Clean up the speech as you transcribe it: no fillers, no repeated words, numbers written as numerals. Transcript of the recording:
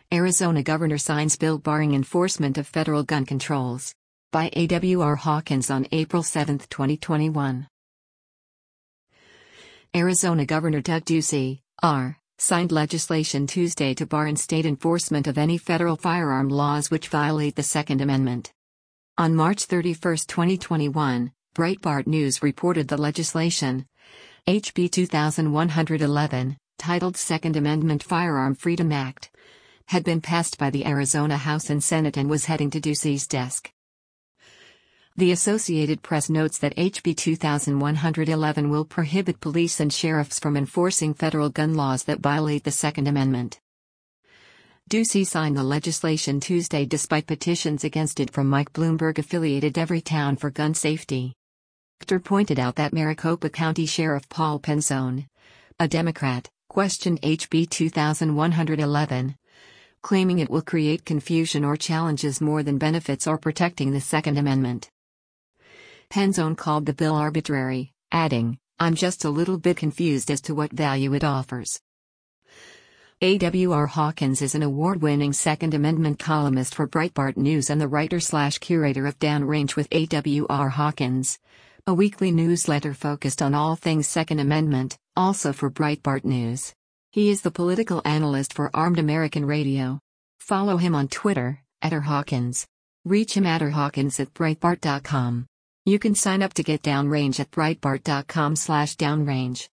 Arizona governor signs bill barring enforcement of federal gun controls. By A.W.R. Hawkins on April 7, 2021. Arizona Governor Doug Ducey, R., signed legislation Tuesday to bar in-state enforcement of any federal firearm laws which violate the Second Amendment. On March 31, 2021, Breitbart News reported the legislation, HB 2111, titled Second Amendment Firearm Freedom Act, had been passed by the Arizona House and Senate and was heading to Ducey's desk. The Associated Press notes that HB 2111 will prohibit police and sheriffs from enforcing federal gun laws that violate the Second Amendment. Ducey signed the legislation Tuesday despite petitions against it from Mike Bloomberg-affiliated Everytown for Gun Safety. Actor pointed out that Maricopa County Sheriff Paul Penzone, a Democrat, questioned HB 2111, claiming it will create confusion or challenges more than benefits or protecting the Second Amendment. Penzone called the bill arbitrary, adding, "I'm just a little bit confused as to what value it offers." A.W.R. Hawkins is an award-winning Second Amendment columnist for Breitbart News and the writer/curator of Downrange with A.W.R. Hawkins, a weekly newsletter focused on all things Second Amendment, also for Breitbart News. He is the political analyst for Armed American Radio. Follow him on Twitter, @rhawkins. Reach him @rhawkins@breitbart.com. You can sign up to get Downrange at breitbart.com/downrange.